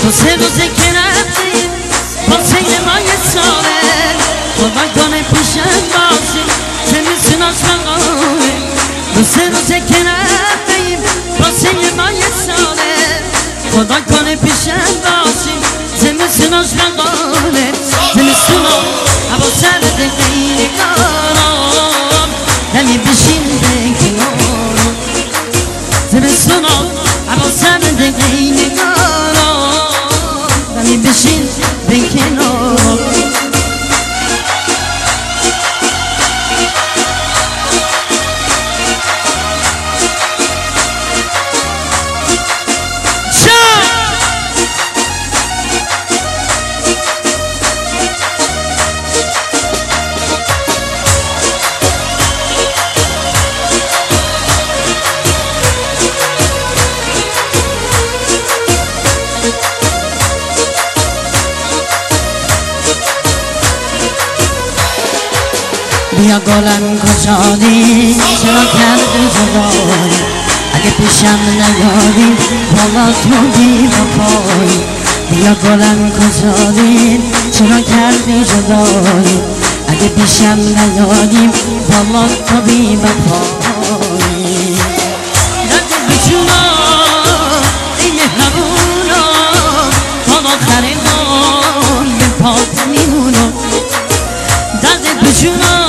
تو 3 روزه که رفتی واسه ما یه ساله خدا کنه پیشم باشی زمستون آشقانه تو 3 روزه که رفتی واسه ما یه ساله خدا کنه پیشم باشی زمستون آشقانه زمستون هوا سرد غیر کارم نمی بشین به کنارم زمستون هوا سرد غیر کارم نمی بشین به کنارم بیا گلم کجایی چرا کردی جدایی اگه پیشم نیاری والا تو بی وفایی بیا گلم کجایی چرا کردی جدایی اگه پیشم نیاری والا تو بی وفایی درد بجونا ای مهربونا تا آخر عمر به پات میمونم درد بجونا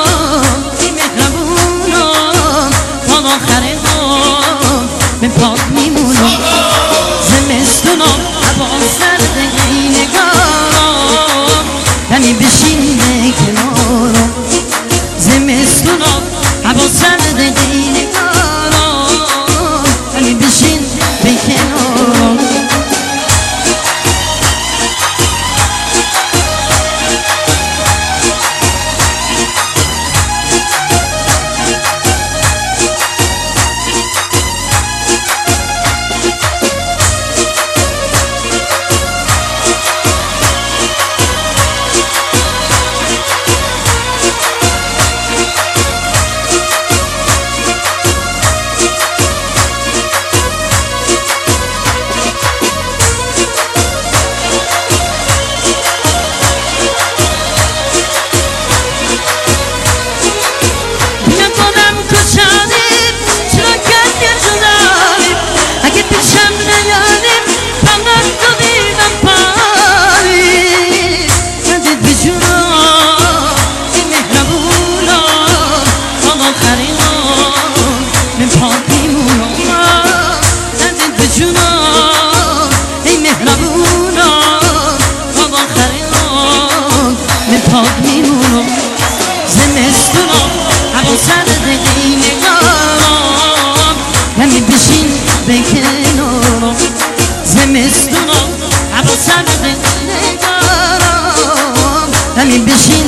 به پاک میمونم زمستونم هوا سرد این نگارم یعنی بشین به کنارم زمستونم هوا سرد این نگارم یعنی بشین به کنارم پاک میمونم زمستونم هوا سرد این نگارم نمی بشین به کنارم زمستونم هوا سرد این نگارم نمی بشین